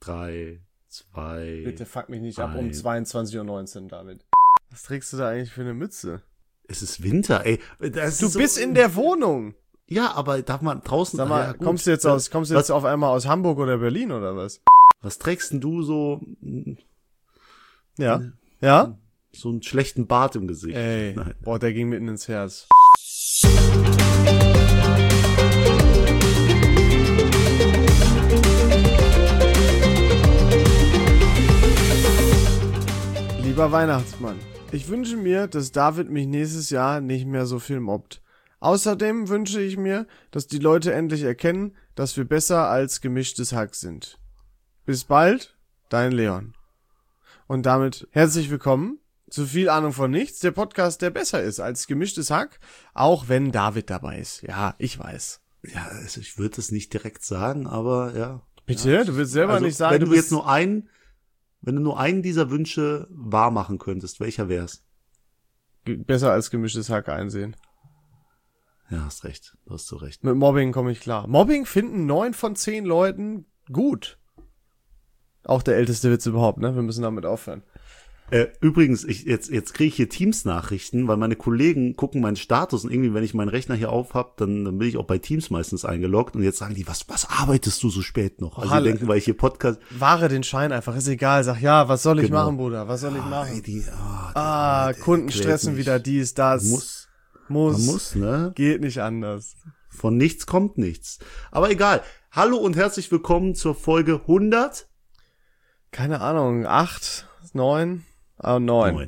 3, 2... Bitte fuck mich nicht ab um 22:19 Uhr, David. Was trägst du da eigentlich für eine Mütze? Es ist Winter, ey. Du bist in der Wohnung. Ja, aber darf man draußen... Sag mal, kommst du jetzt auf einmal aus Hamburg oder Berlin oder was? Was trägst denn du so... Ja? Ja? So einen schlechten Bart im Gesicht. Ey, Nein. boah, der ging mitten ins Herz. Lieber Weihnachtsmann, ich wünsche mir, dass David mich nächstes Jahr nicht mehr so viel mobbt. Außerdem wünsche ich mir, dass die Leute endlich erkennen, dass wir besser als gemischtes Hack sind. Bis bald, dein Leon. Und damit herzlich willkommen zu viel Ahnung von nichts, der Podcast, der besser ist als gemischtes Hack, auch wenn David dabei ist. Ja, ich weiß. Ja, also ich würde es nicht direkt sagen, aber ja. Bitte? Ja. Du willst selber nicht sagen, wenn du nur einen dieser Wünsche wahr machen könntest, welcher wär's? Besser als gemischtes Hack einsehen. Ja, hast recht. Du hast so recht. Mit Mobbing komme ich klar. Mobbing finden 9 von 10 Leuten gut. Auch der älteste Witz überhaupt, ne? Wir müssen damit aufhören. Übrigens, jetzt kriege ich hier Teams-Nachrichten, weil meine Kollegen gucken meinen Status und irgendwie, wenn ich meinen Rechner hier auf habe, dann bin ich auch bei Teams meistens eingeloggt und jetzt sagen die, was arbeitest du so spät noch? Also die denken, weil ich hier Podcast... Wahre den Schein einfach, ist egal, sag, ja, was soll ich machen, Bruder, was soll ich machen? Kunden stressen wieder dies, das. Man muss, ne? Geht nicht anders. Von nichts kommt nichts. Aber egal. Hallo und herzlich willkommen zur Folge 100. Keine Ahnung, 8, 9... 9.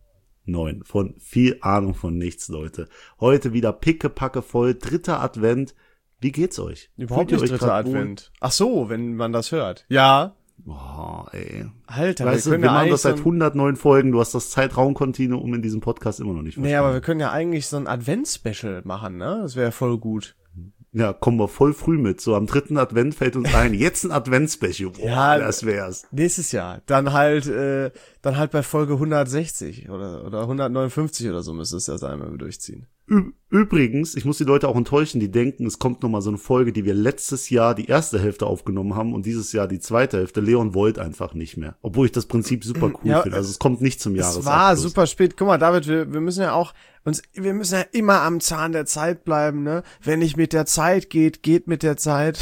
Von viel Ahnung von nichts, Leute. Heute wieder pickepacke voll, 3. Advent. Wie geht's euch? Überhaupt nicht 3. Advent. Ach so, wenn man das hört. Ja. Boah, ey. Alter, weißt wir machen das seit 109 Folgen. Du hast das Zeitraumkontinuum in diesem Podcast immer noch nicht verstanden. Nee, aber wir können ja eigentlich so ein Advents-Special machen, ne? Das wäre voll gut. Ja, kommen wir voll früh mit. So am 3. Advent fällt uns ein. Jetzt ein Advents-Special. Boah, ja, das wär's. Nächstes Jahr. Dann halt bei Folge 160 oder 159 oder so müsste es ja sein, wenn wir durchziehen. Übrigens, ich muss die Leute auch enttäuschen, die denken, es kommt nochmal so eine Folge, die wir letztes Jahr die erste Hälfte aufgenommen haben und dieses Jahr die zweite Hälfte. Leon wollte einfach nicht mehr. Obwohl ich das Prinzip super cool finde. Also es kommt nicht zum Jahresabschluss. Es war super spät. Guck mal, David, wir müssen ja immer am Zahn der Zeit bleiben, ne? Wenn nicht mit der Zeit geht mit der Zeit.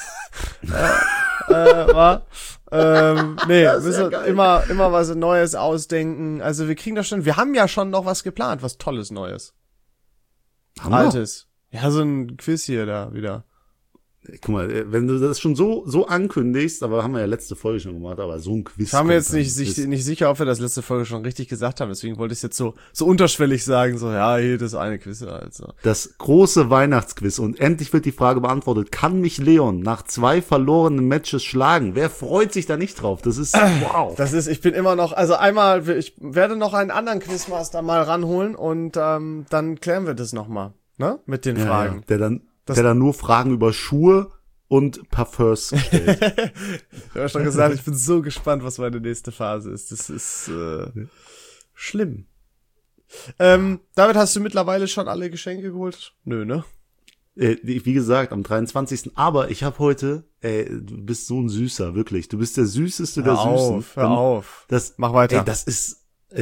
Wir müssen immer was Neues ausdenken. Also wir kriegen das schon, wir haben ja schon noch was geplant, was Tolles Neues. Altes. Ja, so ein Quiz hier da wieder. Guck mal, wenn du das schon so ankündigst, aber haben wir ja letzte Folge schon gemacht, aber so ein Quiz. Ich war mir jetzt nicht sicher, ob wir das letzte Folge schon richtig gesagt haben, deswegen wollte ich es jetzt so unterschwellig sagen, so, ja, hier, das eine Quiz, also. Das große Weihnachtsquiz und endlich wird die Frage beantwortet, kann mich Leon nach 2 verlorenen Matches schlagen? Wer freut sich da nicht drauf? Das ist, wow. Ich bin immer noch, also einmal, ich werde noch einen anderen Quizmaster mal ranholen und dann klären wir das nochmal, ne, mit den Fragen. Ja, der dann nur Fragen über Schuhe und Parfums stellt. Ich habe schon gesagt, ich bin so gespannt, was meine nächste Phase ist. Das ist schlimm. David, hast du mittlerweile schon alle Geschenke geholt? Nö, ne? Wie gesagt, am 23. Aber ich habe heute, du bist so ein Süßer, wirklich. Du bist der Süßeste der Süßen. Hör auf. Mach weiter. Das ist...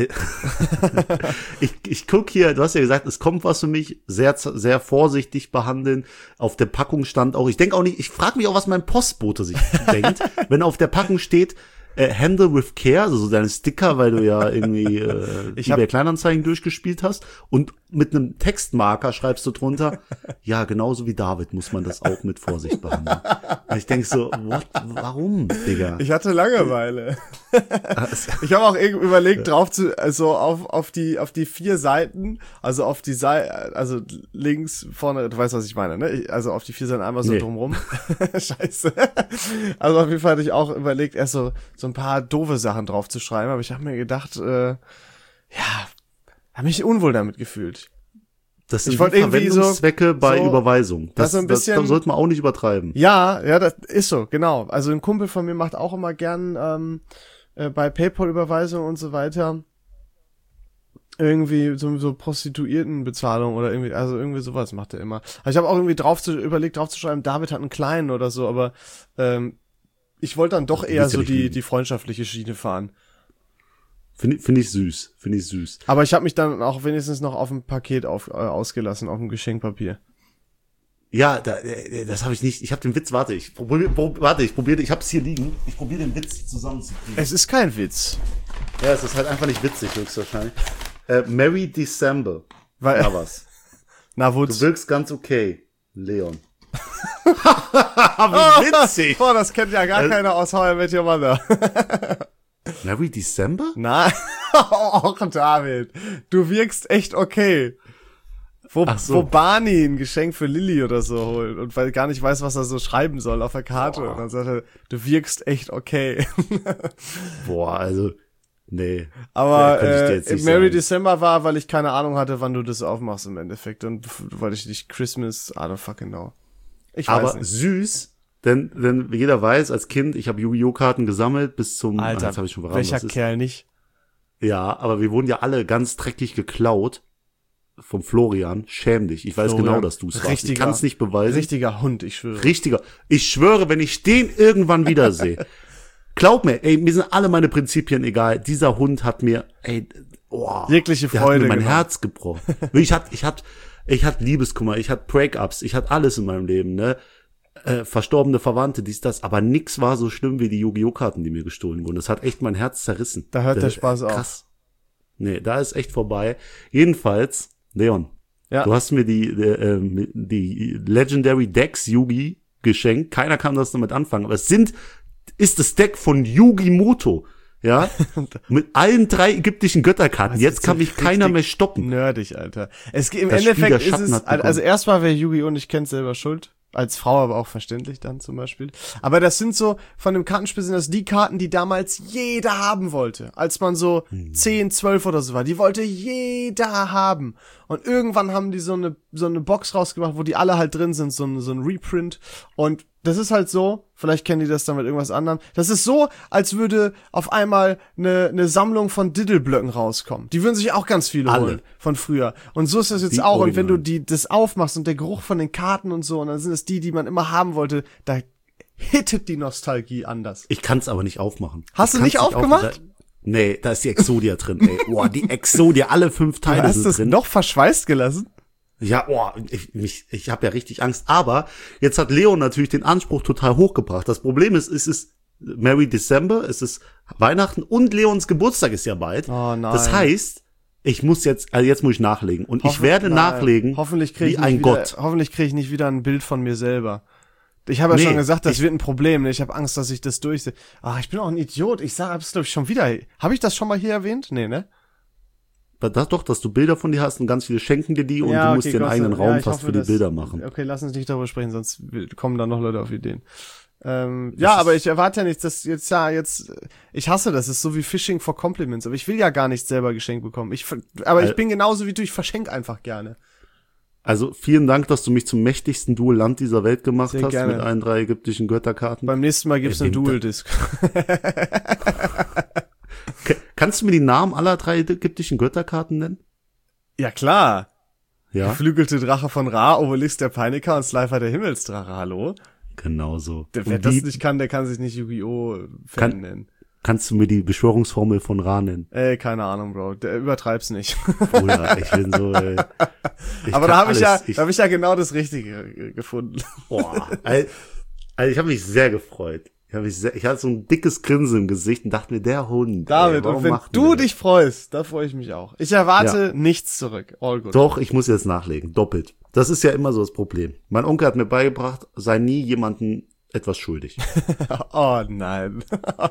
ich guck hier, du hast ja gesagt, es kommt was für mich, sehr, sehr vorsichtig behandeln. Auf der Packung stand auch, ich frage mich auch, was mein Postbote sich denkt, wenn auf der Packung steht, Handle with Care, also so deine Sticker, weil du ja irgendwie eBay Kleinanzeigen durchgespielt hast und mit einem Textmarker schreibst du drunter, ja, genauso wie David muss man das auch mit Vorsicht behandeln. Und ich denk so, warum, Digga? Ich hatte Langeweile. Ich habe auch überlegt, auf die 4 Seiten, also auf die Seite, also links, vorne, du weißt, was ich meine, ne? Also auf die 4 Seiten einmal so drumrum. Scheiße. Also auf jeden Fall hatte ich auch überlegt, erst so ein paar doofe Sachen drauf zu schreiben, aber ich habe mir gedacht, habe mich unwohl damit gefühlt. Das sind Verwendungszwecke bei Überweisung. Das sollte man auch nicht übertreiben. Ja, das ist so, genau. Also ein Kumpel von mir macht auch immer gern bei PayPal-Überweisungen und so weiter irgendwie so Prostituiertenbezahlung oder irgendwie sowas macht er immer. Also ich habe auch irgendwie überlegt draufzuschreiben, David hat einen Kleinen oder so, aber Ich wollte dann doch eher willst ja so nicht lügen. die freundschaftliche Schiene fahren. Finde ich süß. Aber ich habe mich dann auch wenigstens noch auf dem Paket ausgelassen, auf dem Geschenkpapier. Ja, das habe ich nicht. Ich habe den Witz, ich hab's hier liegen. Ich probiere den Witz zusammenzukriegen. Es ist kein Witz. Ja, es ist halt einfach nicht witzig, höchstwahrscheinlich. Merry December. Weil, Na was? na, Du wo's? wirkst ganz okay, Leon. Wie witzig. Boah, das kennt ja gar keiner aus How I Met Your Mother. Merry December? Nein. Och, David. Du wirkst echt okay. Ach so. Wo Barney ein Geschenk für Lilly oder so holt und weil gar nicht weiß, was er so schreiben soll auf der Karte. Und dann sagt er, du wirkst echt okay. Boah, also, nee. Aber Könnte ich dir jetzt nicht Merry sagen. December war, weil ich keine Ahnung hatte, wann du das aufmachst im Endeffekt. Und weil ich nicht Christmas, I don't fucking know. Ich weiß Aber nicht. süß, denn jeder weiß, als Kind, ich habe Yu-Gi-Oh! Karten gesammelt bis zum, Alter, jetzt habe ich schon verraten, welcher was ist. Kerl nicht? Ja, aber wir wurden ja alle ganz dreckig geklaut vom Florian. Schäm dich. Ich weiß Florian, genau, dass du es warst. Ich richtiger- kann es nicht beweisen. Richtiger Hund, ich schwöre. Richtiger. Ich schwöre, wenn ich den irgendwann wiedersehe. Glaub mir, ey, mir sind alle meine Prinzipien egal. Dieser Hund hat mir, Jegliche der Freude hat mir mein gemacht. Herz gebrochen. Ich hatte Liebeskummer, ich hatte Breakups, ich hatte alles in meinem Leben, ne? Verstorbene Verwandte, dies, das, aber nix war so schlimm wie die Yu-Gi-Oh! Karten, die mir gestohlen wurden. Das hat echt mein Herz zerrissen. Da hört der Spaß auf. Krass. Nee, da ist echt vorbei. Jedenfalls, Leon, Ja. du hast mir die Legendary Decks Yugi geschenkt. Keiner kann das damit anfangen, aber ist das Deck von Yugi Muto. Ja, mit allen 3 ägyptischen Götterkarten. Das Jetzt ist kann so mich keiner richtig mehr stoppen. Nerdig, Alter. Es geht im Das Spiel Endeffekt der ist Schatten es, hat begonnen. also erstmal, wer Yu-Gi-Oh! Nicht kennt, selber schuld. Als Frau aber auch verständlich dann zum Beispiel. Aber das sind so, von dem Kartenspiel sind das die Karten, die damals jeder haben wollte. Als man so 10, 12 oder so war. Die wollte jeder haben. Und irgendwann haben die so eine Box rausgebracht, wo die alle halt drin sind, so ein Reprint. Und das ist halt so, vielleicht kennen die das dann mit irgendwas anderem. Das ist so, als würde auf einmal eine Sammlung von Diddleblöcken rauskommen. Die würden sich auch ganz viele Alle. holen von früher. Und so ist das jetzt Die auch. Und wenn du Originalen. das aufmachst und der Geruch von den Karten und so, und dann sind es die man immer haben wollte, da hittet die Nostalgie anders. Ich kann es aber nicht aufmachen. Hast Ich du nicht kann's aufgemacht? Nee, da ist die Exodia drin, ey. Boah, die Exodia, alle 5 Teile Hast sind du es drin. noch verschweißt gelassen? Ja, ich habe ja richtig Angst. Aber jetzt hat Leon natürlich den Anspruch total hochgebracht. Das Problem ist, es ist Merry December, es ist Weihnachten und Leons Geburtstag ist ja bald. Oh nein. Das heißt, jetzt muss ich nachlegen. Und ich werde Nein. nachlegen Hoffentlich krieg wie ich ein nicht wieder, Gott. Hoffentlich kriege ich nicht wieder ein Bild von mir selber. Ich habe ja Nee, schon gesagt, das wird ein Problem. Ne? Ich habe Angst, dass ich das durchsehe. Ach, ich bin auch ein Idiot. Ich sage es, glaube ich, schon wieder. Habe ich das schon mal hier erwähnt? Nee, ne? Das doch, dass du Bilder von dir hast und ganz viele schenken dir die und Ja, du musst okay, dir einen Gott sei eigenen Dank. Raum Ja, ich fast hoffe, für die dass- Bilder machen. Okay, lass uns nicht darüber sprechen, sonst kommen da noch Leute auf Ideen. Ja, aber ich erwarte ja nicht, dass jetzt, ich hasse das, ist so wie Phishing for Compliments, aber ich will ja gar nicht selber geschenkt bekommen. Ich bin genauso wie du, ich verschenke einfach gerne. Also vielen Dank, dass du mich zum mächtigsten Duellant dieser Welt gemacht Sehr hast gerne. mit allen 3 ägyptischen Götterkarten. Beim nächsten Mal gibt's einen den- Dual-Disc. Kannst du mir die Namen aller 3 ägyptischen Götterkarten nennen? Ja, klar. Ja, Geflügelte Drache von Ra, Obelix der Peiniker und Slifer der Himmelsdrache, hallo? genau so. Wer Und das die- nicht kann, der kann sich nicht Yu-Gi-Oh! Fan Kann- nennen. Kannst du mir die Beschwörungsformel von Ra nennen? Keine Ahnung, Bro. Übertreib's nicht. Bruder, ich bin so, ich Aber kann da habe ich alles. da hab ich ja genau das Richtige gefunden. Boah, also ich habe mich sehr gefreut. Ich hatte so ein dickes Grinsen im Gesicht und dachte mir, der Hund. David, warum und wenn macht du der das? dich freust, da freue ich mich auch. Ich erwarte nichts zurück. All good. Doch, ich muss jetzt nachlegen, doppelt. Das ist ja immer so das Problem. Mein Onkel hat mir beigebracht, sei nie jemanden etwas schuldig. Oh nein.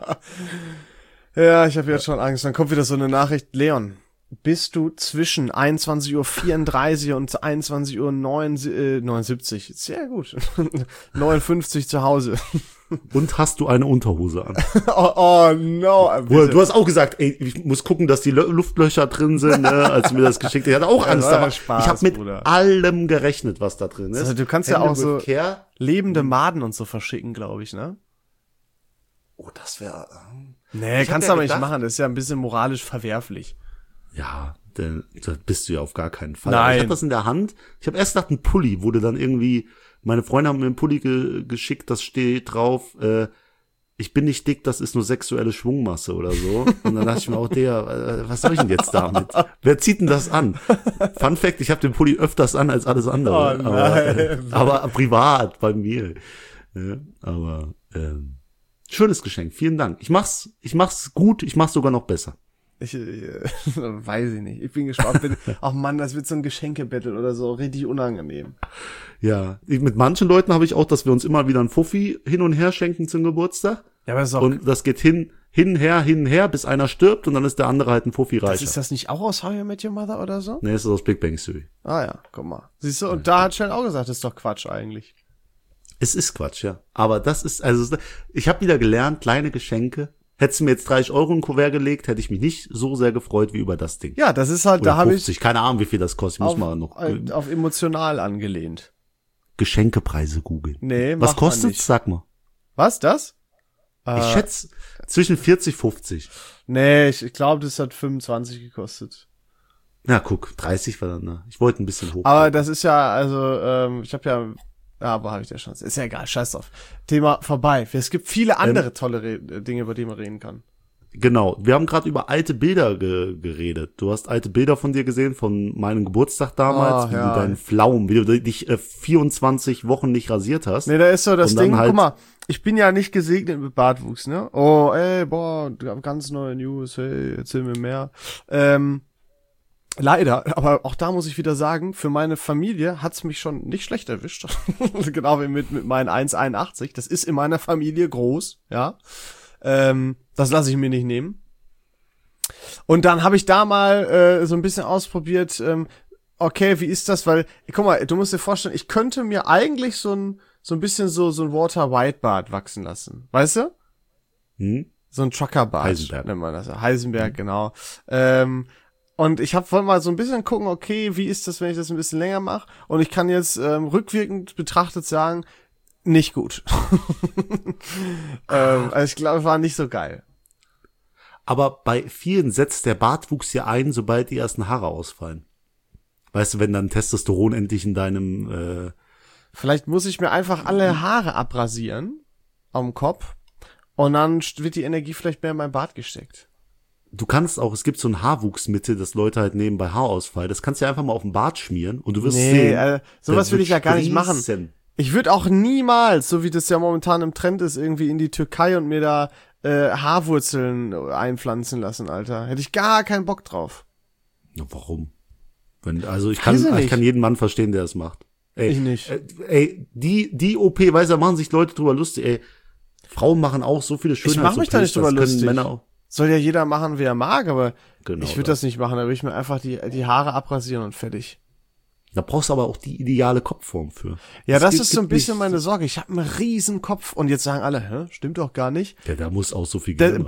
Ja, ich habe jetzt schon Angst. Dann kommt wieder so eine Nachricht. Leon, bist du zwischen 21:34 Uhr und 21:79 Uhr, sehr gut, 59 zu Hause. Und hast du eine Unterhose an? Oh no. Bruder, du hast auch gesagt, ey, ich muss gucken, dass die Luftlöcher drin sind, ne, als du mir das geschickt hast. Ich hatte auch Ja, Angst, war ja aber Spaß, ich habe mit Bruder. allem gerechnet, was da drin ist. Also, du kannst ja auch Hände so with care. lebende Maden und so verschicken, glaube ich, ne? Oh, das wäre... Nee, Ich hab kannst ja du aber nicht gedacht- machen. Das ist ja ein bisschen moralisch verwerflich. Ja, da bist du ja auf gar keinen Fall. Nein. Aber ich hatte das in der Hand. Ich habe erst gedacht, ein Pulli wurde dann irgendwie... Meine Freunde haben mir einen Pulli geschickt, das steht drauf... ich bin nicht dick, das ist nur sexuelle Schwungmasse oder so. Und dann dachte ich mir auch, Digga, was soll ich denn jetzt damit? Wer zieht denn das an? Fun Fact, ich habe den Pulli öfters an als alles andere. Aber privat bei mir. Ja, aber schönes Geschenk, vielen Dank. Ich mach's gut, ich mach's sogar noch besser. Weiß ich nicht. Ich bin gespannt. Ach Mann, das wird so ein Geschenkebattle oder so, richtig unangenehm. Ja, mit manchen Leuten habe ich auch, dass wir uns immer wieder ein Fuffi hin und her schenken zum Geburtstag. Ja, aber das ist auch, und das geht hinher, bis einer stirbt und dann ist der andere halt ein Fuffi reicher. ist das nicht auch aus How I Met Your Mother oder so? Nee, ist aus Big Bang Theory. Ah ja, guck mal. Siehst du, und da hat Shell auch gesagt, das ist doch Quatsch eigentlich. Es ist Quatsch, ja. Aber das ist, also ich habe wieder gelernt, kleine Geschenke. Hättest du mir jetzt 30 € in Kuvert gelegt, hätte ich mich nicht so sehr gefreut wie über das Ding. Ja, das ist halt, oder da habe 50, keine Ahnung, wie viel das kostet. Ich muss mal noch auf emotional angelehnt. Geschenkepreise googeln. Nee, was kostet's? Sag mal. Was, das? Ich schätze zwischen 40, 50. Nee, ich glaube, das hat 25 gekostet. Na, guck, 30 war dann, ne? Ich wollte ein bisschen hoch. Aber das ist ja, also, ich habe ja, aber habe ich ja schon. Ist ja egal, scheiß drauf. Thema vorbei. Es gibt viele andere tolle Dinge, über die man reden kann. Genau. Wir haben gerade über alte Bilder geredet. Du hast alte Bilder von dir gesehen, von meinem Geburtstag damals, wie du deinen Pflaumen, wie du dich 24 Wochen nicht rasiert hast. Nee, da ist so das Ding, halt, guck mal, ich bin ja nicht gesegnet mit Bartwuchs, ne? Oh, ey, boah, ganz neue News, hey, erzähl mir mehr. Leider, aber auch da muss ich wieder sagen, für meine Familie hat's mich schon nicht schlecht erwischt. Genau wie mit meinen 1,81. Das ist in meiner Familie groß, ja. Das lasse ich mir nicht nehmen. Und dann habe ich da mal so ein bisschen ausprobiert, okay, wie ist das? Weil, guck mal, du musst dir vorstellen, ich könnte mir eigentlich so ein bisschen so ein Walter White Bart wachsen lassen. Weißt du? So ein Trucker-Bart. Heisenberg. Nennt man das. Heisenberg, genau. Und ich wollte mal so ein bisschen gucken, okay, wie ist das, wenn ich das ein bisschen länger mache? Und ich kann jetzt rückwirkend betrachtet sagen, nicht gut. Also ich glaube, es war nicht so geil. Aber bei vielen setzt der Bartwuchs ja ein, sobald die ersten Haare ausfallen. Weißt du, wenn dann Testosteron endlich in deinem Vielleicht muss ich mir einfach alle Haare abrasieren am Kopf und dann wird die Energie vielleicht mehr in mein Bart gesteckt. Du kannst auch, es gibt so ein Haarwuchsmittel, das Leute halt nehmen bei Haarausfall. Das kannst du ja einfach mal auf den Bart schmieren und du wirst sehen. Sowas will ich ja gar nicht machen. Ich würde auch niemals, so wie das ja momentan im Trend ist, irgendwie in die Türkei und mir da Haarwurzeln einpflanzen lassen, Alter. Hätte ich gar keinen Bock drauf. Na, warum? Ich kann jeden Mann verstehen, der das macht. Ey, ich nicht. Die OP, weißt du, da machen sich Leute drüber lustig. Ey, Frauen machen auch so viele Schönheits-OPs. Ich mach mich da nicht drüber lustig. Männer auch. Soll ja jeder machen, wie er mag, aber genau, ich würde das nicht machen. Da würde ich mir einfach die Haare abrasieren und fertig. Da brauchst du aber auch die ideale Kopfform für. Ja, das ist so ein bisschen meine Sorge. Ich habe einen riesen Kopf und jetzt sagen alle, stimmt doch gar nicht. Ja, da muss auch so viel gehen.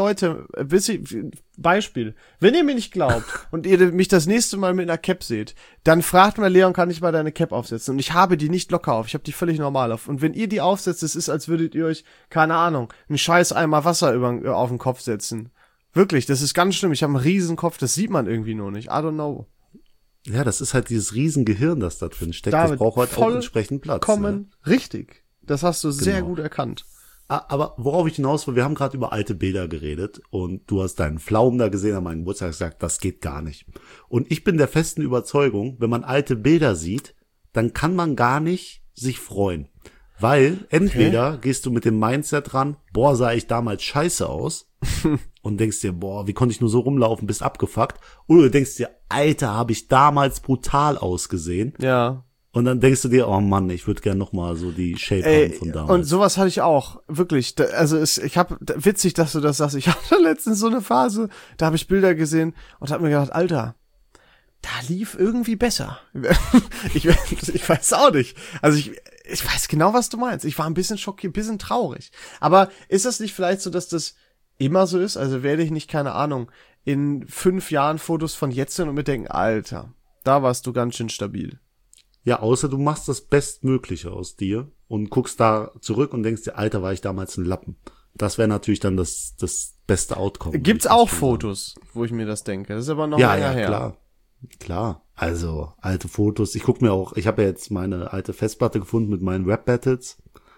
Beispiel, wenn ihr mir nicht glaubt und ihr mich das nächste Mal mit einer Cap seht, dann fragt mal Leon, kann ich mal deine Cap aufsetzen? Und ich habe die nicht locker auf, ich habe die völlig normal auf. Und wenn ihr die aufsetzt, es ist, als würdet ihr euch, keine Ahnung, einen scheiß Eimer Wasser auf den Kopf setzen. Wirklich, das ist ganz schlimm. Ich habe einen riesen Kopf, das sieht man irgendwie nur nicht. I don't know. Ja, das ist halt dieses Riesengehirn, das da drin steckt. Das braucht halt auch entsprechend Platz. Richtig. Das hast du sehr gut erkannt. Aber worauf ich hinaus will, wir haben gerade über alte Bilder geredet und du hast deinen Pflaumen da gesehen an meinem Geburtstag gesagt, das geht gar nicht. Und ich bin der festen Überzeugung, wenn man alte Bilder sieht, dann kann man gar nicht sich freuen. Weil entweder gehst du mit dem Mindset ran, boah, sah ich damals scheiße aus und denkst dir, boah, wie konnte ich nur so rumlaufen, bist abgefuckt. Oder du denkst dir, Alter, habe ich damals brutal ausgesehen. Ja. Und dann denkst du dir, oh Mann, ich würde gerne noch mal so die Shape haben von damals. Und sowas hatte ich auch, wirklich. Witzig, dass du das sagst. Ich hatte letztens so eine Phase, da habe ich Bilder gesehen und habe mir gedacht, Alter, da lief irgendwie besser. Ich weiß auch nicht. Also ich weiß genau, was du meinst. Ich war ein bisschen schockiert, ein bisschen traurig. Aber ist das nicht vielleicht so, dass das immer so ist? Also werde ich nicht, keine Ahnung, in 5 Jahren Fotos von jetzt sehen und mir denken, Alter, da warst du ganz schön stabil. Ja, außer du machst das Bestmögliche aus dir und guckst da zurück und denkst dir, Alter, war ich damals ein Lappen. Das wäre natürlich dann das beste Outcome. Gibt's auch Fotos, wo ich mir das denke. Das ist aber noch länger her. Klar. Also, alte Fotos. Ich habe ja jetzt meine alte Festplatte gefunden mit meinen Rap-Battles.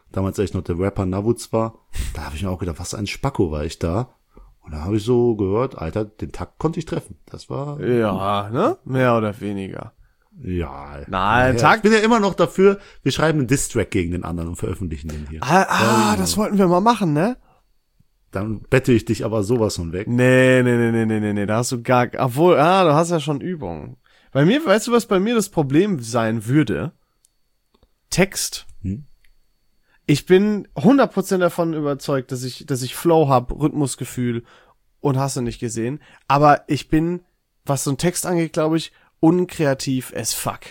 damals echt noch der Rapper Navuz war, da habe ich mir auch gedacht, was ein Spacko war ich da. Und da habe ich so gehört, Alter, den Takt konnte ich treffen. Das war... Ja, ne? Mehr oder weniger. Ja. Nein, ja, ich bin ja immer noch dafür, wir schreiben einen Diss-Track gegen den anderen und veröffentlichen den hier. Das wollten wir mal machen, ne? Dann bette ich dich aber sowas von weg. Nee, da hast du obwohl, du hast ja schon Übung. Bei mir, weißt du, was bei mir das Problem sein würde? Text. Ich bin 100% davon überzeugt, dass ich Flow hab, Rhythmusgefühl und hast du nicht gesehen. Aber ich bin, was so ein Text angeht, glaube ich, unkreativ as fuck.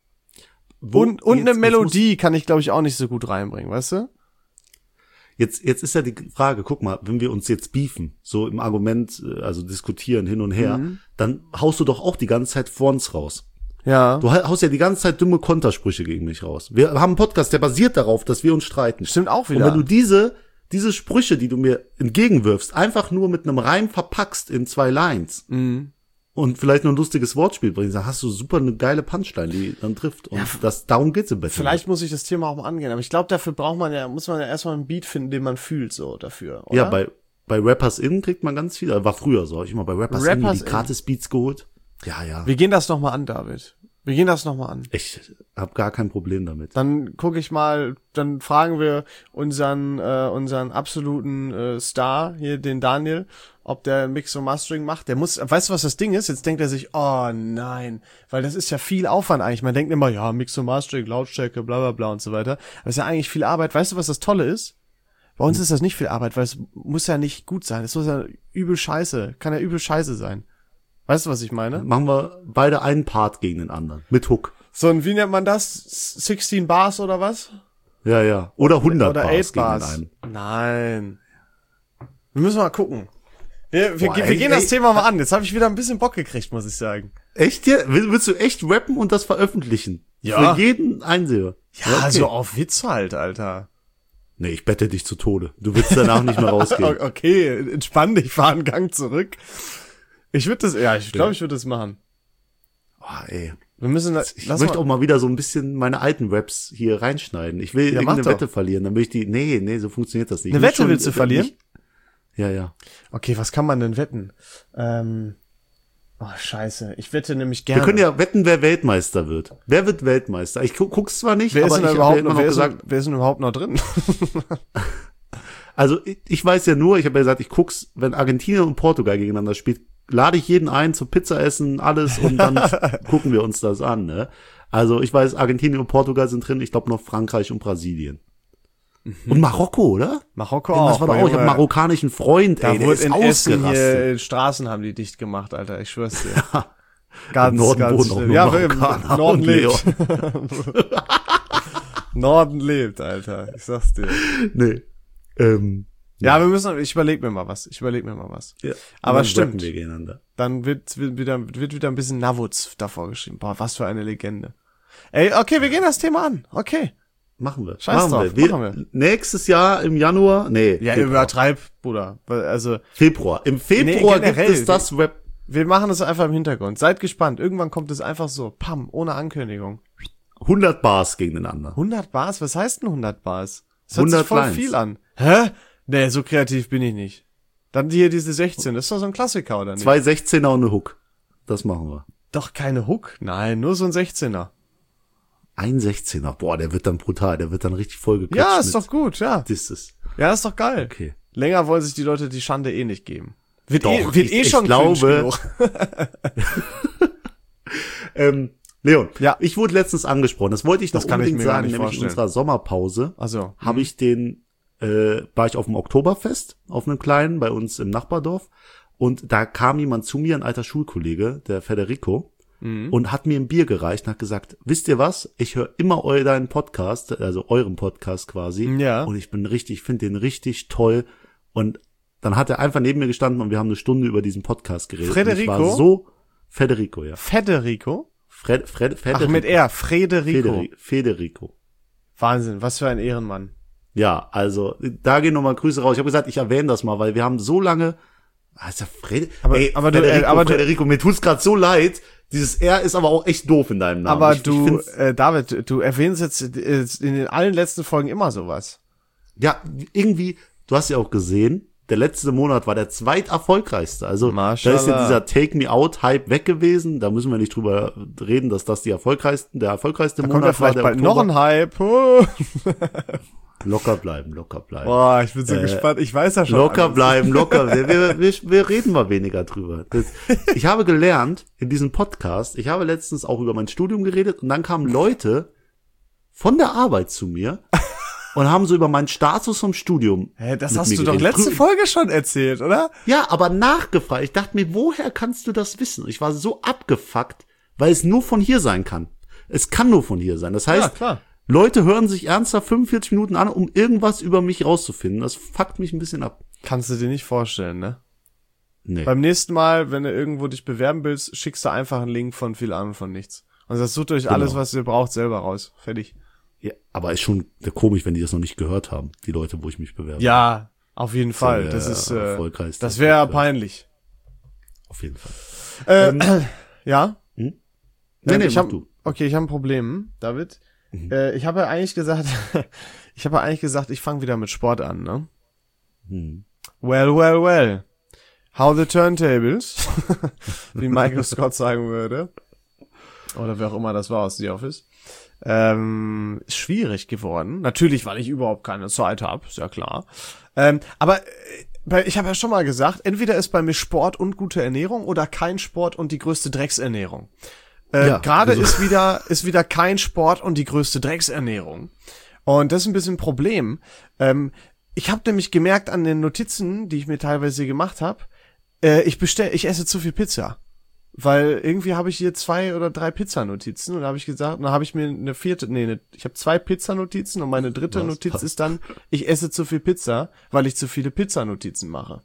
Und eine Melodie kann ich, glaube ich, auch nicht so gut reinbringen, weißt du? Jetzt ist ja die Frage, guck mal, wenn wir uns jetzt beefen, so im Argument, also diskutieren hin und her, dann haust du doch auch die ganze Zeit Forns raus. Ja. Du haust ja die ganze Zeit dumme Kontersprüche gegen mich raus. Wir haben einen Podcast, der basiert darauf, dass wir uns streiten. Stimmt auch wieder. Und wenn du diese Sprüche, die du mir entgegenwirfst, einfach nur mit einem Reim verpackst in 2 Lines und vielleicht noch ein lustiges Wortspiel bringst, dann hast du super eine geile Punchline, die dann trifft. Und darum geht's im Bett. Vielleicht muss ich das Thema auch mal angehen, aber ich glaube, dafür muss man ja erstmal einen Beat finden, den man fühlt, so dafür, oder? Ja, bei Rappers In kriegt man ganz viel, war früher so, hab ich immer bei Rappers In die Gratis-Beats geholt. Ja. Wir gehen das nochmal an, David. Wir gehen das nochmal an. Ich hab gar kein Problem damit. Dann gucke ich mal, dann fragen wir unseren absoluten Star hier, den Daniel, ob der Mix und Mastering macht. Der muss, weißt du, was das Ding ist? Jetzt denkt er sich, oh nein, weil das ist ja viel Aufwand eigentlich. Man denkt immer, ja, Mix und Mastering, Lautstärke, bla bla bla und so weiter. Aber es ist ja eigentlich viel Arbeit. Weißt du, was das Tolle ist? Bei uns ist das nicht viel Arbeit, weil es muss ja nicht gut sein. Es muss ja übel scheiße, kann ja übel scheiße sein. Weißt du, was ich meine? Machen wir beide einen Part gegen den anderen. Mit Hook. So, und wie nennt man das? 16 Bars oder was? Ja. Oder 100 oder Bars 8 Bars. gegen den einen. Nein. Wir müssen mal gucken. Wir gehen das Thema mal an. Jetzt habe ich wieder ein bisschen Bock gekriegt, muss ich sagen. Echt? Ja? Willst du echt rappen und das veröffentlichen? Ja. Für jeden Einseher? Ja, okay. So auf Witz halt, Alter. Nee, ich bette dich zu Tode. Du willst danach nicht mehr rausgehen. Okay, entspann dich, fahr einen Gang zurück. Ich glaube, ich würde das machen. Oh, ey. Wir müssen ich möchte auch mal wieder so ein bisschen meine alten Raps hier reinschneiden. Ich will irgendeine Wette verlieren, dann will ich die, nee, so funktioniert das nicht. Eine Wette willst du verlieren? Ja. Okay, was kann man denn wetten? Scheiße. Ich wette nämlich gerne. Wir können ja wetten, wer Weltmeister wird. Wer wird Weltmeister? Ich guck's zwar nicht, wer aber wer ist denn überhaupt noch drin? Also, ich weiß ja nur, ich habe ja gesagt, ich guck's, wenn Argentinien und Portugal gegeneinander spielt, lade ich jeden ein zum Pizzaessen, alles, und dann gucken wir uns das an, ne? Also, ich weiß, Argentinien und Portugal sind drin, ich glaube noch Frankreich und Brasilien. Und Marokko, oder? Marokko auch. Ich habe einen marokkanischen Freund, da ey, der wurde ist in Essen ausgerastet. hier, Straßen haben die dicht gemacht, Alter, ich schwör's dir. Im Norden wohnen auch nur Marokkaner Norden und lebt. Norden lebt, Alter, ich sag's dir. Nee. Ja, ich überleg mir mal was. Ja, aber stimmt. Wir gegeneinander. Dann wird wieder ein bisschen Navuz davor geschrieben. Boah, was für eine Legende. Ey, okay, wir gehen das Thema an. Okay. Machen wir. Scheiß drauf, machen wir. Nächstes Jahr im Januar, Ja, übertreib, Bruder. Also. Februar. Im Februar gibt es das Rap. Wir machen es einfach im Hintergrund. Seid gespannt. Irgendwann kommt es einfach so. Pam, ohne Ankündigung. 100 Bars gegen den anderen. 100 Bars? Was heißt denn 100 Bars? Das hört 100 sich voll Lines. viel an. Hä? Nee, so kreativ bin ich nicht. Dann hier diese 16. Das ist doch so ein Klassiker, oder nicht? 2 16er und eine Hook. Das machen wir. Doch keine Hook? Nein, nur so ein 16er. Ein 16er. Boah, der wird dann brutal. Der wird dann richtig vollgeklatscht. Ja, ist doch gut, ja. Disses. Ja, ist doch geil. Okay. Länger wollen sich die Leute die Schande eh nicht geben. Wird Doch, schon glaube. Leon, ja. Ich wurde letztens angesprochen. Das wollte ich noch unbedingt sagen, nämlich in unserer Sommerpause. Also, habe ich war ich auf dem Oktoberfest, auf einem kleinen, bei uns im Nachbardorf. Und da kam jemand zu mir, ein alter Schulkollege, der Federico, und hat mir ein Bier gereicht und hat gesagt, wisst ihr was? Ich höre immer deinen Podcast, also euren Podcast quasi. Ja. Und ich finde den richtig toll. Und dann hat er einfach neben mir gestanden und wir haben eine Stunde über diesen Podcast geredet. Federico? Und ich war so, Federico, ja. Federico? Federico. Ach, mit R, Federico. Federico. Wahnsinn, was für ein Ehrenmann. Ja, also, da gehen nochmal Grüße raus. Ich habe gesagt, ich erwähne das mal, weil wir haben so lange, ist ja Federico, mir tut's gerade so leid. Dieses R ist aber auch echt doof in deinem Namen. Aber David, du erwähnst jetzt in den allen letzten Folgen immer sowas. Ja, irgendwie, du hast ja auch gesehen, der letzte Monat war der zweiterfolgreichste. Also da ist ja dieser Take Me Out Hype weg gewesen. Da müssen wir nicht drüber reden, dass das der erfolgreichste da Monat war. Kommt ja vielleicht bald noch ein Hype. Oh. Locker bleiben. Boah, ich bin so gespannt. Ich weiß ja schon. Locker bleiben. Wir reden mal weniger drüber. Ich habe gelernt in diesem Podcast, ich habe letztens auch über mein Studium geredet und dann kamen Leute von der Arbeit zu mir und haben so über meinen Status vom Studium. Das hast du doch letzte Folge schon erzählt, oder? Ja, aber nachgefragt. Ich dachte mir, woher kannst du das wissen? Ich war so abgefuckt, weil es nur von hier sein kann. Es kann nur von hier sein. Das heißt, klar. Leute hören sich ernsthaft 45 Minuten an, um irgendwas über mich rauszufinden. Das fuckt mich ein bisschen ab. Kannst du dir nicht vorstellen, ne? Nee. Beim nächsten Mal, wenn du irgendwo dich bewerben willst, schickst du einfach einen Link von viel Ahnung von nichts. Also das sucht euch alles, was ihr braucht, selber raus. Fertig. Ja, aber ist schon komisch, wenn die das noch nicht gehört haben, die Leute, wo ich mich bewerbe. Ja, auf jeden Fall. Das ist das wäre peinlich. Auf jeden Fall. Ja? Nee, ich habe ein Problem, David. Ich habe ja eigentlich gesagt, ich fange wieder mit Sport an, ne? Well. How the turntables, wie Michael Scott sagen würde. Oder wer auch immer das war aus The Office. Ist schwierig geworden. Natürlich, weil ich überhaupt keine Zeit habe, ist ja klar. Aber ich habe ja schon mal gesagt, entweder ist bei mir Sport und gute Ernährung oder kein Sport und die größte Drecksernährung. Gerade ist wieder kein Sport und die größte Drecksernährung. Und das ist ein bisschen ein Problem. Ich habe nämlich gemerkt an den Notizen, die ich mir teilweise gemacht habe, ich esse zu viel Pizza. Weil irgendwie habe ich hier 2 oder 3 Pizzanotizen und da habe ich gesagt, dann habe ich mir ich habe 2 Pizzanotizen und meine dritte Notiz ist dann, ich esse zu viel Pizza, weil ich zu viele Pizzanotizen mache.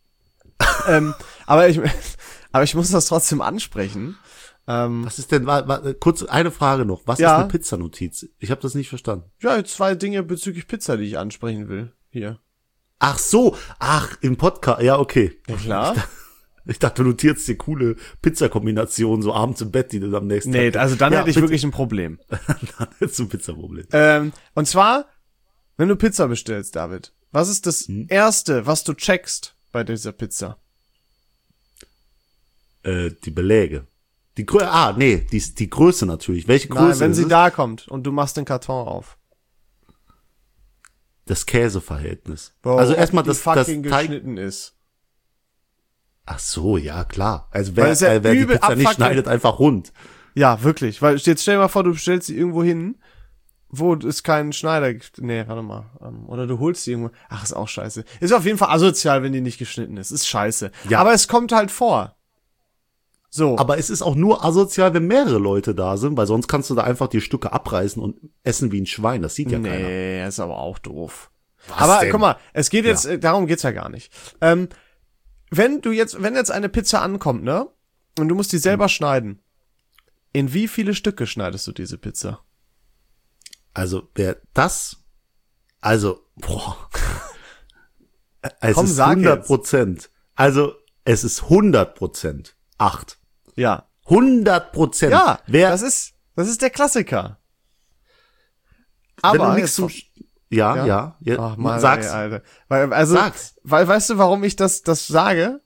aber ich muss das trotzdem ansprechen. Was ist denn, kurz eine Frage noch. Was ist eine Pizzanotiz? Ich habe das nicht verstanden. Ja, 2 Dinge bezüglich Pizza, die ich ansprechen will. Hier. Ach so, im Podcast. Ja, okay. Ja, klar. Ich dachte, du notierst dir coole Pizzakombinationen so abends im Bett, die du am nächsten Tag... Nee, also dann hätte ich wirklich ein Problem. Dann hättest du ein Pizzaproblem. Und zwar, wenn du Pizza bestellst, David, was ist das Erste, was du checkst bei dieser Pizza? Die Beläge. Die Größe natürlich. Welche Größe? Nein, wenn sie da kommt und du machst den Karton auf. Das Käseverhältnis. Bro, also erstmal das fucking Teig geschnitten ist. Ach so, ja, klar. Also Weil wer die Pizza nicht schneidet, einfach rund. Ja, wirklich. Weil jetzt stell dir mal vor, du bestellst sie irgendwo hin, wo es keinen Schneider gibt. Nee, warte mal. Oder du holst sie irgendwo. Ach, ist auch scheiße. Ist auf jeden Fall asozial, wenn die nicht geschnitten ist. Ist scheiße. Ja. Aber es kommt halt vor. So. Aber es ist auch nur asozial, wenn mehrere Leute da sind, weil sonst kannst du da einfach die Stücke abreißen und essen wie ein Schwein. Das sieht ja keiner. Nee, ist aber auch doof. Was aber denn? Guck mal, es geht jetzt, darum geht's ja gar nicht. Wenn jetzt eine Pizza ankommt, ne? Und du musst die selber schneiden. In wie viele Stücke schneidest du diese Pizza? Also, es Komm, ist sag 100%. Also, es ist 100%. 8. Ja. 100%. Ja, das ist der Klassiker. Aber Ja. Ach Mann, sag's. ey, Alter. Sag's. Weil, weißt du, warum ich das sage?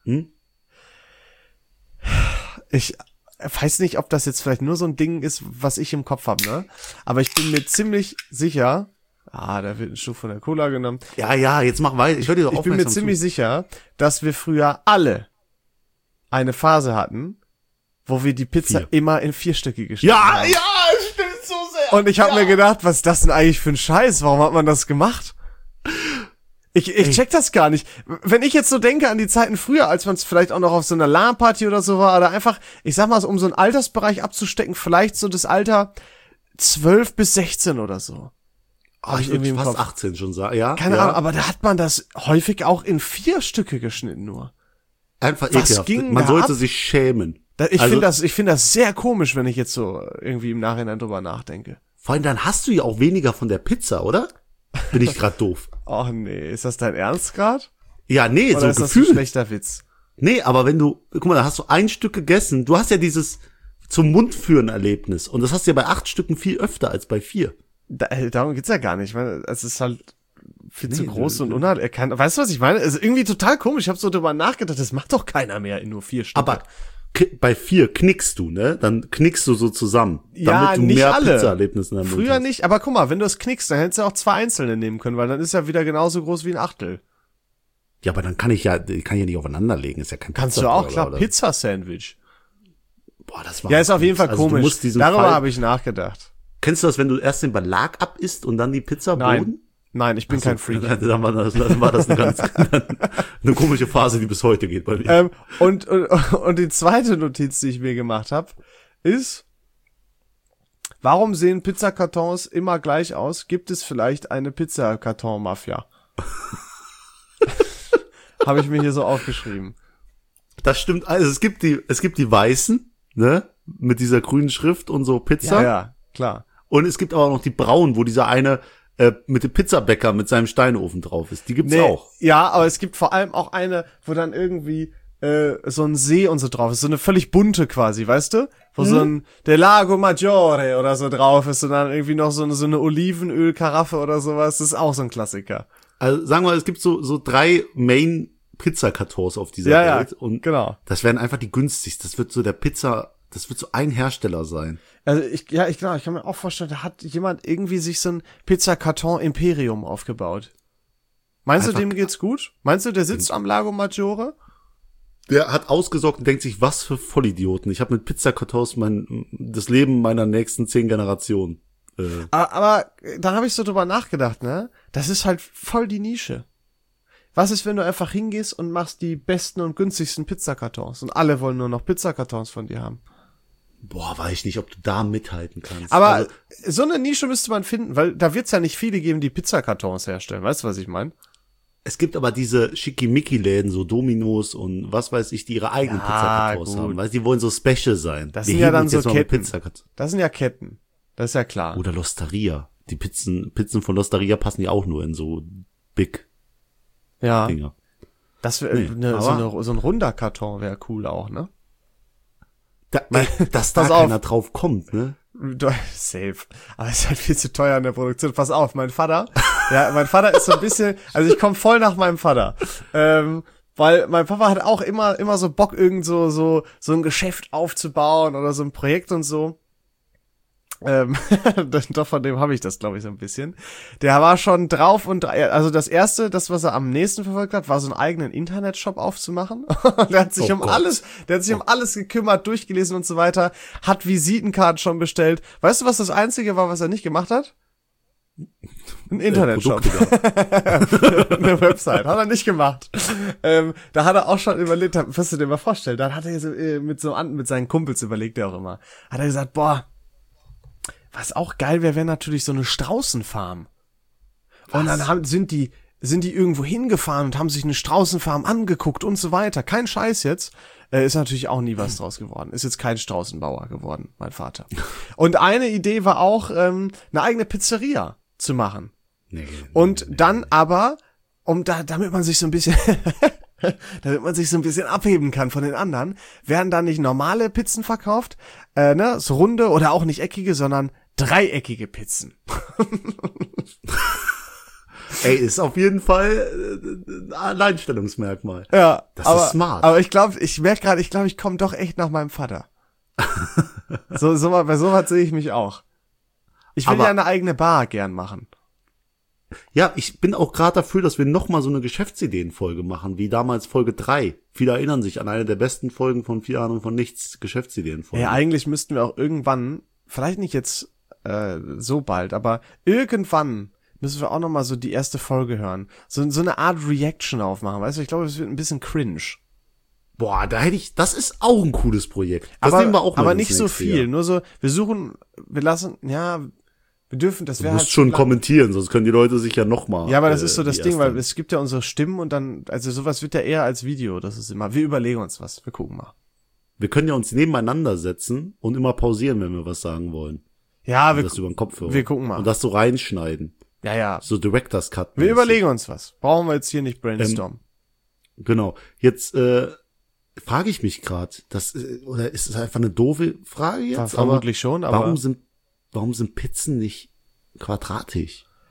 Ich weiß nicht, ob das jetzt vielleicht nur so ein Ding ist, was ich im Kopf habe, ne? Aber ich bin mir ziemlich sicher, da wird ein Stück von der Cola genommen. Ja, jetzt mach weiter. Ich höre dir doch aufmerksam Ich bin mir ziemlich sicher, dass wir früher alle eine Phase hatten, wo wir die Pizza immer in 4 Stücke geschnitten haben. Ja, stimmt so sehr. Und ich habe mir gedacht, was ist das denn eigentlich für ein Scheiß? Warum hat man das gemacht? Ich check das gar nicht. Wenn ich jetzt so denke an die Zeiten früher, als man es vielleicht auch noch auf so einer LAN-Party oder so war, oder einfach, ich sag mal, um so einen Altersbereich abzustecken, vielleicht so das Alter 12 bis 16 oder so. Ich würde fast 18 schon sagen, ja. Keine Ahnung, aber da hat man das häufig auch in 4 Stücke geschnitten nur. Einfach Was ekelhaft. ging Man da sollte ab? sich schämen. Ich finde das sehr komisch, wenn ich jetzt so irgendwie im Nachhinein drüber nachdenke. Vor allem, dann hast du ja auch weniger von der Pizza, oder? Bin ich grad doof. Oh nee, ist das dein Ernst grad? Ja, nee, Oder so ist das gefühlt. ein schlechter Witz? Nee, aber wenn du, guck mal, da hast du ein Stück gegessen. Du hast ja dieses zum Mund führen Erlebnis. Und das hast du ja bei 8 Stücken viel öfter als bei 4. Darum geht's ja gar nicht. Es ist halt viel zu groß und unerkannt. Weißt du, was ich meine? Also irgendwie total komisch. Ich habe so drüber nachgedacht, das macht doch keiner mehr in nur 4 Stück. Aber bei 4 knickst du, ne? Dann knickst du so zusammen, ja, damit du nicht mehr alle. Pizza-Erlebnisse in deinem Mund Früher hast. nicht, aber guck mal, wenn du es knickst, dann hättest du auch 2 einzelne nehmen können, weil dann ist ja wieder genauso groß wie ein Achtel. Ja, aber dann kann ich ja nicht aufeinander legen, ist ja kein Kannst du auch, Pizzaburger, klar, oder? Pizza-Sandwich. Boah, das war Ja, ist auf jeden Fall also du komisch. musst diesen Darüber Fall- habe ich nachgedacht. Kennst du das, wenn du erst den Belag ab isst und dann die Pizza Boden? Nein, ich bin kein Freak. Dann war das eine komische Phase, die bis heute geht bei mir. Und die zweite Notiz, die ich mir gemacht habe, ist, warum sehen Pizzakartons immer gleich aus? Gibt es vielleicht eine Pizzakarton-Mafia? Habe ich mir hier so aufgeschrieben. Das stimmt, also es gibt die weißen, ne, mit dieser grünen Schrift und so Pizza. Ja, klar. Und es gibt aber auch noch die braunen, wo dieser eine mit dem Pizzabäcker mit seinem Steinofen drauf ist. Die gibt's auch. Ja, aber es gibt vor allem auch eine, wo dann irgendwie so ein See und so drauf ist, so eine völlig bunte quasi, weißt du? Wo so ein der Lago Maggiore oder so drauf ist und dann irgendwie noch so eine Olivenölkaraffe oder sowas. Das ist auch so ein Klassiker. Also sagen wir, es gibt so 3 Main-Pizzakartons auf dieser Ja, Welt. Und genau. das werden einfach die günstigsten. Das wird so ein Hersteller sein. Also ich kann mir auch vorstellen, da hat jemand irgendwie sich so ein Pizzakarton-Imperium aufgebaut. Meinst du, dem geht's gut? Meinst du, der sitzt am Lago Maggiore? Der hat ausgesorgt und denkt sich, was für Vollidioten. Ich habe mit Pizzakartons das Leben meiner nächsten 10 Generationen. Aber da habe ich so drüber nachgedacht, ne? Das ist halt voll die Nische. Was ist, wenn du einfach hingehst und machst die besten und günstigsten Pizzakartons und alle wollen nur noch Pizzakartons von dir haben? Boah, weiß ich nicht, ob du da mithalten kannst. Aber also, so eine Nische müsste man finden, weil da wird's ja nicht viele geben, die Pizzakartons herstellen. Weißt du, was ich meine? es gibt aber diese Schickimicki-Läden, so Dominos und was weiß ich, die ihre eigenen Pizzakartons haben. Weißt du, die wollen so special sein. Das Wir sind ja heben dann uns so jetzt noch eine Ketten. Pizzakarton. Das sind ja Ketten. Das ist ja klar. Oder L'Osteria. Die Pizzen von L'Osteria passen ja auch nur in so Big Ja. Dinger. Das wär, so ein runder Karton wäre cool auch, ne? Dass da Pass auf. keiner drauf kommt, ne? Safe. Aber es ist halt viel zu teuer in der Produktion. Pass auf, mein Vater ist so ein bisschen, also ich komme voll nach meinem Vater. Weil mein Papa hat auch immer so Bock, irgend so ein Geschäft aufzubauen oder so ein Projekt und so. Doch von dem habe ich das, glaube ich, so ein bisschen. Der war schon drauf und also das erste, was er am nächsten verfolgt hat, war so einen eigenen Internetshop aufzumachen. Der hat sich um alles gekümmert, durchgelesen und so weiter, hat Visitenkarten schon bestellt. Weißt du, was das Einzige war, was er nicht gemacht hat? Ein Internetshop. Eine Website. Hat er nicht gemacht. Da hat er auch schon überlegt, was du dir mal vorstellen, dann hat er so, mit seinen Kumpels überlegt, der auch immer. Hat er gesagt, boah, was auch geil wäre natürlich so eine Straußenfarm. Und dann sind die irgendwo hingefahren und haben sich eine Straußenfarm angeguckt und so weiter. Kein Scheiß jetzt. Ist natürlich auch nie was draus geworden. Ist jetzt kein Straußenbauer geworden, mein Vater. Und eine Idee war auch, eine eigene Pizzeria zu machen. Und dann aber, damit man sich so ein bisschen abheben kann von den anderen, werden da nicht normale Pizzen verkauft, so runde oder auch nicht eckige, sondern dreieckige Pizzen. Ey, ist auf jeden Fall ein Alleinstellungsmerkmal. Ja, das ist smart. Aber ich merke gerade, ich komme doch echt nach meinem Vater. Bei sowas sehe ich mich auch. Ich will ja eine eigene Bar gern machen. Ja, ich bin auch gerade dafür, dass wir nochmal so eine Geschäftsideenfolge machen, wie damals Folge 3. Viele erinnern sich an eine der besten Folgen von 4 Ahnung von nichts, Geschäftsideenfolge. Ja, eigentlich müssten wir auch irgendwann, vielleicht nicht jetzt so bald, aber irgendwann müssen wir auch nochmal so die erste Folge hören. So eine Art Reaction aufmachen, weißt du? Ich glaube, es wird ein bisschen cringe. Boah, das ist auch ein cooles Projekt. Das nehmen wir auch mal aber nicht so nächste viel, Jahr. nur so, wir dürfen, das wäre Du musst schon kommentieren, sonst können die Leute sich ja nochmal. Ja, aber das ist so das Ding, weil es gibt ja unsere Stimmen und dann, also sowas wird ja eher als Video, das ist immer, wir überlegen uns was, wir gucken mal. Wir können ja uns nebeneinander setzen und immer pausieren, wenn wir was sagen wollen. Ja, das über den Kopfhörer. Wir gucken mal. Und das so reinschneiden. Ja. So Director's Cut. Wir überlegen uns was. Brauchen wir jetzt hier nicht brainstormen. Genau. Jetzt frage ich mich gerade, oder ist es einfach eine doofe Frage jetzt? Vermutlich schon, aber warum sind Pizzen nicht quadratisch?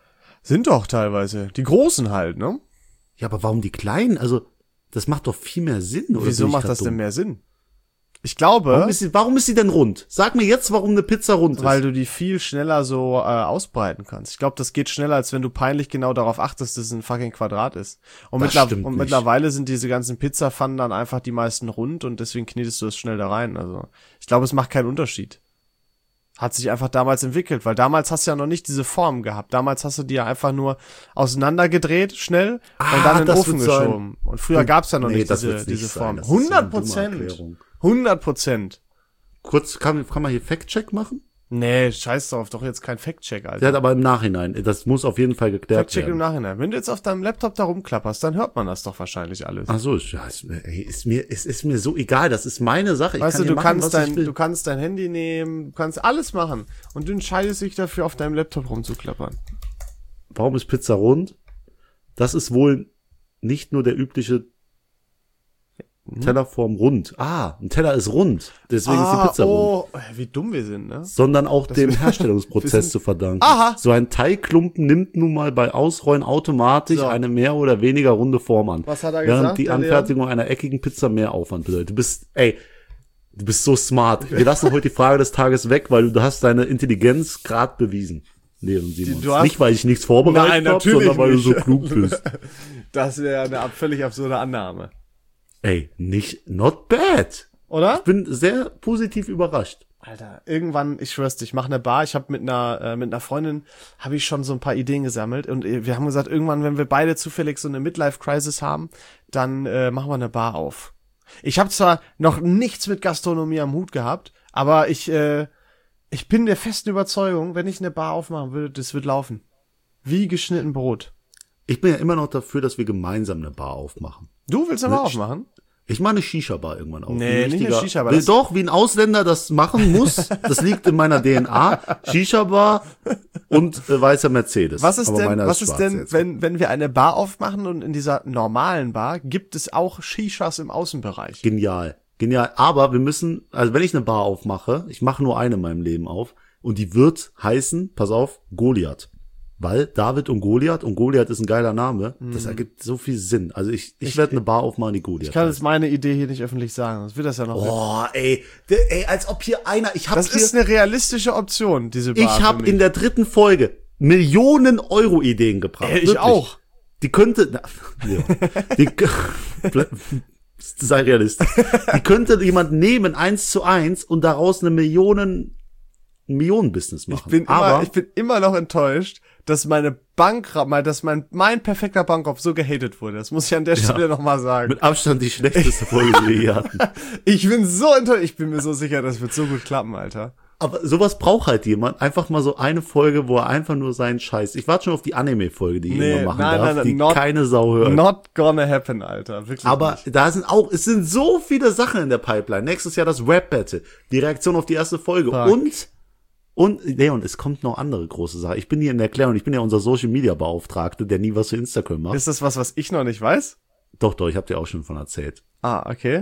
Sind doch teilweise. Die großen halt, ne? Ja, aber warum die kleinen? Also, das macht doch viel mehr Sinn, oder? Wieso macht das denn mehr Sinn? Ich glaube, warum ist sie denn rund? Sag mir jetzt, warum eine Pizza rund ist. weil du die viel schneller so ausbreiten kannst. Ich glaube, das geht schneller, als wenn du peinlich genau darauf achtest, dass es ein fucking Quadrat ist. Und, mittlerweile sind diese ganzen Pizzapfannen dann einfach die meisten rund und deswegen knetest du es schnell da rein. Also ich glaube, es macht keinen Unterschied. Hat sich einfach damals entwickelt, weil damals hast du ja noch nicht diese Form gehabt. Damals hast du die ja einfach nur auseinandergedreht, schnell, und dann in den Ofen geschoben. Und früher gab's ja noch nicht diese Form. 100%. 100%. Kurz, kann man hier Fact-Check machen? Nee, scheiß drauf, doch jetzt kein Fact-Check, Alter. Ja, aber im Nachhinein. Das muss auf jeden Fall geklärt Fact-Check werden. im Nachhinein. Wenn du jetzt auf deinem Laptop da rumklapperst, dann hört man das doch wahrscheinlich alles. Ach so, es ist mir so egal. Das ist meine Sache. Ich Weißt kann du, machen, du kannst dein Handy nehmen, du kannst alles machen. Und du entscheidest dich dafür, auf deinem Laptop rumzuklappern. Warum ist Pizza rund? Das ist wohl nicht nur der übliche Tellerform rund. Ein Teller ist rund. Deswegen ist die Pizza rund. Oh, wie dumm wir sind, ne? Sondern auch dem Herstellungsprozess zu verdanken. Aha. So ein Teigklumpen nimmt nun mal bei Ausrollen automatisch eine mehr oder weniger runde Form an. Was hat er während gesagt, die der Anfertigung einer eckigen Pizza mehr Aufwand bedeutet. Du bist so smart. Wir lassen heute die Frage des Tages weg, weil du hast deine Intelligenz gerade bewiesen. Leon Simons. Nicht, weil ich nichts vorbereitet habe, sondern weil du so klug bist. Das wäre eine völlig absurde Annahme. Not bad. Oder? Ich bin sehr positiv überrascht. Alter, irgendwann, ich schwör's dir, ich mache eine Bar. Ich habe mit einer Freundin habe ich schon so ein paar Ideen gesammelt und wir haben gesagt, irgendwann, wenn wir beide zufällig so eine Midlife-Crisis haben, dann machen wir eine Bar auf. Ich habe zwar noch nichts mit Gastronomie am Hut gehabt, aber ich bin der festen Überzeugung, wenn ich eine Bar aufmachen würde, das wird laufen. Wie geschnitten Brot. Ich bin ja immer noch dafür, dass wir gemeinsam eine Bar aufmachen. Du willst eine Bar aufmachen? Ich mache eine Shisha-Bar irgendwann auf. Nee, nicht eine Shisha-Bar. Doch, wie ein Ausländer das machen muss. Das liegt in meiner DNA. Shisha-Bar und weißer Mercedes. Was ist denn, wenn wir eine Bar aufmachen und in dieser normalen Bar gibt es auch Shishas im Außenbereich? Genial. Aber wir müssen, also wenn ich eine Bar aufmache, ich mache nur eine in meinem Leben auf, und die wird heißen, pass auf, Goliath. Weil David und Goliath ist ein geiler Name, das ergibt so viel Sinn. Also ich werde eine Bar aufmachen, die Goliath. Ich kann jetzt meine Idee hier nicht öffentlich sagen, das wird das ja noch. Oh, als ob hier einer, das ist eine realistische Option, diese Bar. Ich habe in der 3. Folge Millionen Euro Ideen gebracht. Ich auch. Die könnte, sei realistisch. Die könnte jemand nehmen, 1:1, und daraus eine Millionen-Business machen. Ich bin immer noch enttäuscht, dass mein perfekter Bankraub so gehatet wurde. Das muss ich an der Stelle nochmal sagen. Mit Abstand die schlechteste Folge, die wir hier hatten. Ich bin so enttäuscht. Ich bin mir so sicher, das wird so gut klappen, Alter. Aber sowas braucht halt jemand. Einfach mal so eine Folge, wo er einfach nur seinen Scheiß. Ich warte schon auf die Anime-Folge, die ich immer machen darf, die keine Sau hört. Not gonna happen, Alter. Wirklich. Aber nicht. Es sind so viele Sachen in der Pipeline. Nächstes Jahr das Rap-Battle. Die Reaktion auf die erste Folge. Fuck. Und Leon, es kommt noch andere große Sachen. Ich bin hier in der Erklärung, ich bin ja unser Social-Media-Beauftragte, der nie was für Instagram macht. Ist das was ich noch nicht weiß? Doch, ich hab dir auch schon von erzählt. Okay.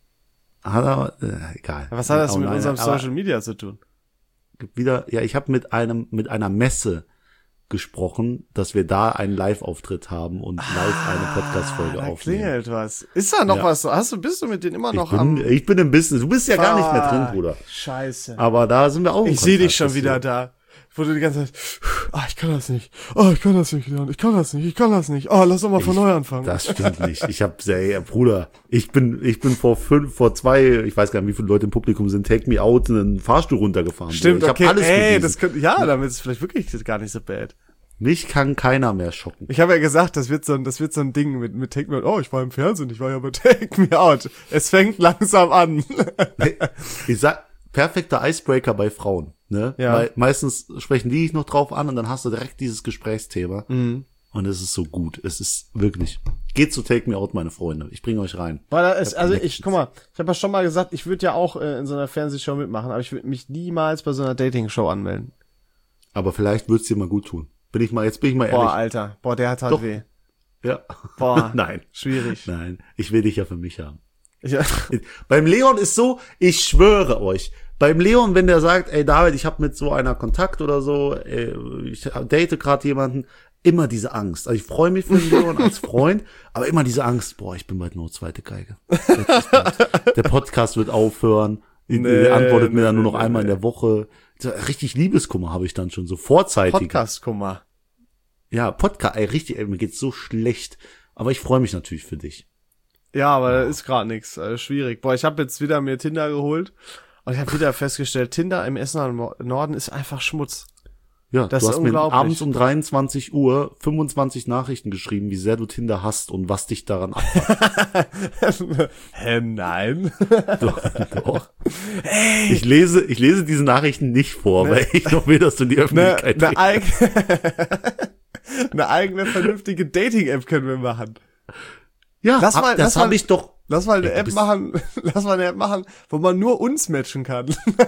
Egal. Was hat das mit unserem Social-Media zu tun? Ich habe mit einer Messe gesprochen, dass wir da einen Live-Auftritt haben und live eine Podcast-Folge aufnehmen. Klingelt was. Ist da noch was? Bist du mit denen immer noch Ich bin im Business. Du bist ja gar nicht mehr drin, Bruder. Scheiße. Aber da sind wir auch. Ich sehe dich schon wieder da. Wo du die ganze Zeit, ich kann das nicht. Ich kann das nicht, Leon. Ich kann das nicht. Lass doch mal von neu anfangen. Das stimmt nicht. Bruder, ich bin vor 2, ich weiß gar nicht, wie viele Leute im Publikum sind, Take Me Out in einen Fahrstuhl runtergefahren. Stimmt, ich okay. Hab alles bewiesen. Damit ist es vielleicht wirklich gar nicht so bad. Mich kann keiner mehr schocken. Ich habe ja gesagt, das wird so ein Ding mit Take Me Out. Ich war im Fernsehen, ich war ja bei Take Me Out. Es fängt langsam an. Ich sag, perfekter Icebreaker bei Frauen, ne? Ja. Weil meistens sprechen die dich noch drauf an und dann hast du direkt dieses Gesprächsthema. Mhm. Und es ist so gut. Es ist wirklich. Geht zu Take Me Out, meine Freunde. Ich bringe euch rein. Guck mal, ich habe ja schon mal gesagt, ich würde ja auch in so einer Fernsehshow mitmachen, aber ich würde mich niemals bei so einer Dating-Show anmelden. Aber vielleicht wird's dir mal gut tun. Jetzt bin ich mal ehrlich. Boah, Alter. Der hat halt Doch. weh. Ja. Boah. Nein. Schwierig. Nein. Ich will dich ja für mich haben. Ja. Beim Leon ist so, ich schwöre euch, beim Leon, wenn der sagt, ey David, ich habe mit so einer Kontakt oder so, ich date gerade jemanden, immer diese Angst. Also ich freue mich für den Leon als Freund, aber immer diese Angst, boah, ich bin bald nur zweite Geige. Der Podcast wird aufhören, er antwortet mir dann nur noch einmal in der Woche. Richtig Liebeskummer habe ich dann schon, so vorzeitig. Podcast-Kummer. Ja, richtig, mir geht's so schlecht. Aber ich freue mich natürlich für dich. Ja, aber da ist gerade nichts, schwierig. Boah, ich habe jetzt wieder mir Tinder geholt und ich habe wieder festgestellt, Tinder im Essener Norden ist einfach Schmutz. Ja, das du ist hast mir unglaublich. abends um 23 Uhr 25 Nachrichten geschrieben, wie sehr du Tinder hast und was dich daran abfuckt. Nein. Doch. Hey. Ich lese diese Nachrichten nicht vor, weil ich noch will, dass du in die Öffentlichkeit eine eigene vernünftige Dating-App können wir machen. Ja, das habe ich doch. Lass mal eine App machen, wo man nur uns matchen kann.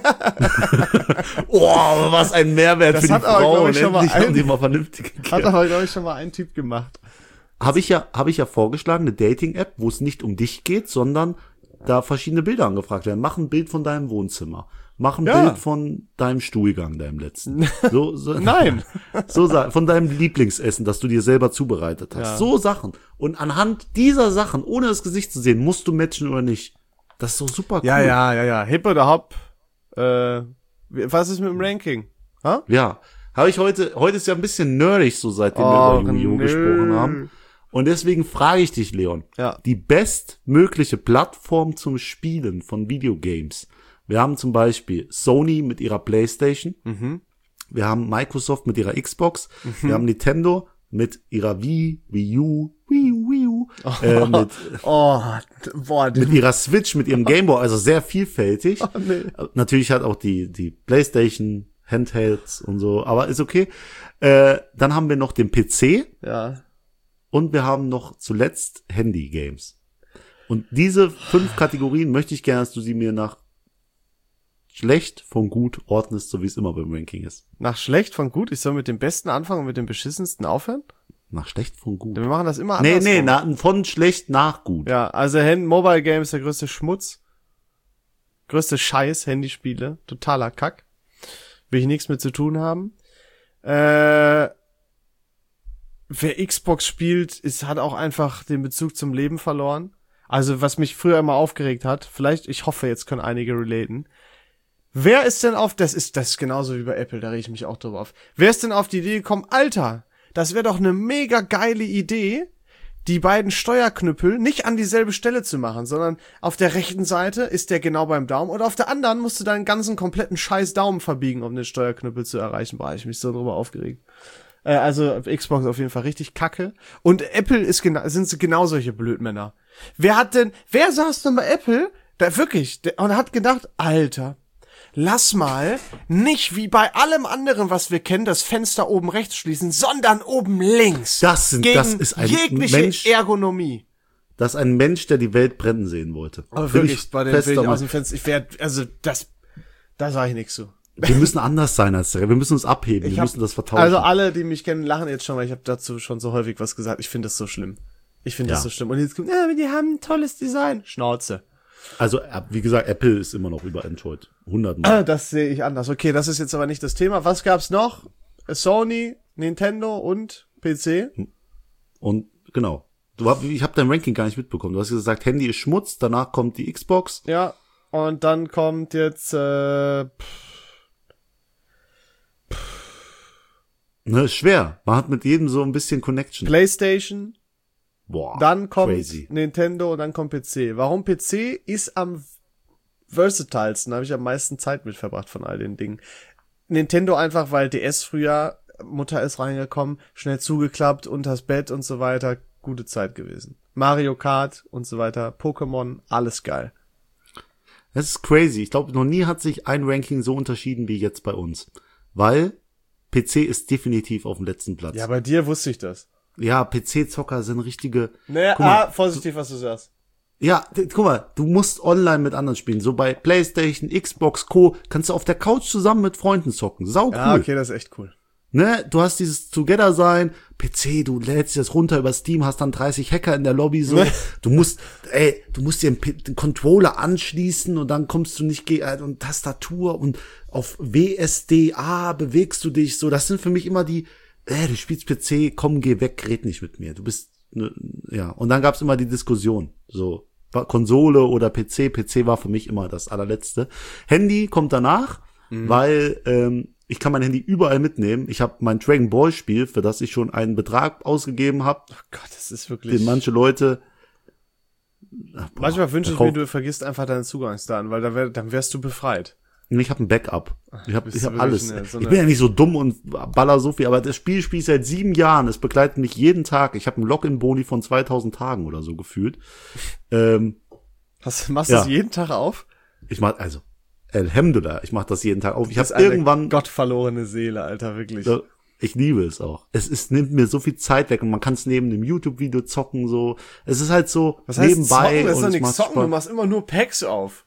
Oh, was ein Mehrwert das für die Frauen. Endlich haben die mal vernünftig hat aber, glaube ich, schon mal ein Typ gemacht. Habe ich ja vorgeschlagen, eine Dating-App, wo es nicht um dich geht, sondern da verschiedene Bilder angefragt werden. Mach ein Bild von deinem Wohnzimmer. Mach ein Bild von deinem Stuhlgang, deinem letzten. So, Nein. So von deinem Lieblingsessen, das du dir selber zubereitet hast. Ja. So Sachen. Und anhand dieser Sachen, ohne das Gesicht zu sehen, musst du matchen oder nicht. Das ist doch super cool. Ja. Hip oder Hop. Was ist mit dem Ranking? Ha? Ja. Habe ich heute ist ja ein bisschen nerdig, so seitdem wir über Yu-Gi-Oh! Gesprochen haben. Und deswegen frage ich dich, Leon. Ja. Die bestmögliche Plattform zum Spielen von Videogames. Wir haben zum Beispiel Sony mit ihrer PlayStation. Mhm. Wir haben Microsoft mit ihrer Xbox. Mhm. Wir haben Nintendo mit ihrer Wii U. Mit ihrer Switch, mit ihrem Game Boy. Also sehr vielfältig. Oh, nee. Natürlich hat auch die PlayStation Handhelds und so. Aber ist okay. Dann haben wir noch den PC. Ja. Und wir haben noch zuletzt Handy-Games. Und diese 5 Kategorien möchte ich gerne, dass du sie mir nach schlecht von gut ordnest, so wie es immer beim Ranking ist. Nach schlecht von gut? Ich soll mit dem Besten anfangen und mit dem beschissensten aufhören? Nach schlecht von gut. Wir machen das immer andersrum. Von schlecht nach gut. Ja, also Mobile Games der größte Schmutz. Größte Scheiß, Handyspiele. Totaler Kack. Will ich nichts mit zu tun haben. Wer Xbox spielt, hat auch einfach den Bezug zum Leben verloren. Also was mich früher immer aufgeregt hat, ich hoffe, jetzt können einige relaten. Wer ist denn das ist genauso wie bei Apple, da rege ich mich auch drüber auf. Wer ist denn auf die Idee gekommen, Alter, das wäre doch eine mega geile Idee, die beiden Steuerknüppel nicht an dieselbe Stelle zu machen, sondern auf der rechten Seite ist der genau beim Daumen und auf der anderen musst du deinen ganzen kompletten scheiß Daumen verbiegen, um den Steuerknüppel zu erreichen. Boah, ich mich so drüber aufgeregt. Also Xbox auf jeden Fall richtig kacke. Und Apple sind sie genau solche Blödmänner. Wer saß denn bei Apple, und hat gedacht, Alter, lass mal nicht wie bei allem anderen, was wir kennen, das Fenster oben rechts schließen, sondern oben links. Das ist ein jegliche Mensch, Ergonomie. Das ist ein Mensch, der die Welt brennen sehen wollte. Aber wirklich, bei den Bildern aus dem Fenster, da sage ich nichts zu. Wir müssen anders sein als der. Wir müssen uns abheben. Wir müssen das vertauschen. Also alle, die mich kennen, lachen jetzt schon, weil ich habe dazu schon so häufig was gesagt. Ich finde das so schlimm. Das so schlimm. Und jetzt kommt, die haben ein tolles Design. Schnauze. Also, wie gesagt, Apple ist immer noch über Android. 100-mal. Das sehe ich anders. Okay, das ist jetzt aber nicht das Thema. Was gab's noch? Sony, Nintendo und PC. Und genau. Ich habe dein Ranking gar nicht mitbekommen. Du hast gesagt, Handy ist Schmutz, danach kommt die Xbox. Ja, und dann kommt jetzt Ist schwer. Man hat mit jedem so ein bisschen Connection. PlayStation. Boah, dann kommt crazy. Nintendo und dann kommt PC. Warum PC ist am versatilsten, habe ich am meisten Zeit mit verbracht von all den Dingen. Nintendo einfach, weil DS früher, Mutter ist reingekommen, schnell zugeklappt, unters Bett und so weiter, gute Zeit gewesen. Mario Kart und so weiter, Pokémon, alles geil. Das ist crazy. Ich glaube, noch nie hat sich ein Ranking so unterschieden wie jetzt bei uns. Weil PC ist definitiv auf dem letzten Platz. Ja, bei dir wusste ich das. Ja, PC-Zocker sind richtige... Naja, vorsichtig, was du sagst. Ja, guck mal, du musst online mit anderen spielen. So bei PlayStation, Xbox, Co. kannst du auf der Couch zusammen mit Freunden zocken. Sau cool. Ja, okay, das ist echt cool. Ne, du hast dieses Together-Sein, PC, du lädst das runter über Steam, hast dann 30 Hacker in der Lobby, so. Du musst dir den Controller anschließen und dann kommst du nicht, und Tastatur und auf WSDA bewegst du dich, so. Das sind für mich immer die du spielst PC, komm, geh weg, red nicht mit mir. Du bist, ne, ja. Und dann gab's immer die Diskussion, so, Konsole oder PC. PC war für mich immer das allerletzte. Handy kommt danach, weil ich kann mein Handy überall mitnehmen. Ich habe mein Dragon Ball Spiel, für das ich schon einen Betrag ausgegeben habe. Oh Gott, das ist wirklich... Den manche Leute... Manchmal wünsche ich mir, du vergisst einfach deine Zugangsdaten, weil dann wärst du befreit. Ich habe ein Backup. Ich hab bist du alles. wirklich Ich bin ja nicht so dumm und baller so viel, aber das Spiel spiele ich seit 7 Jahren. Es begleitet mich jeden Tag. Ich habe einen Login-Boni von 2000 Tagen oder so gefühlt. Machst du das jeden Tag auf? Ich mach, also, Alhamdulillah, ich mach das jeden Tag auf. Ich habe Das ist irgendwann... eine gottverlorene Seele, Alter, wirklich. Ich liebe es auch. Nimmt mir so viel Zeit weg und man kann es neben dem YouTube-Video zocken, so. Es ist halt so Was heißt nebenbei. zocken? Das ist und doch es nichts macht zocken, Spaß. du machst immer nur Packs auf.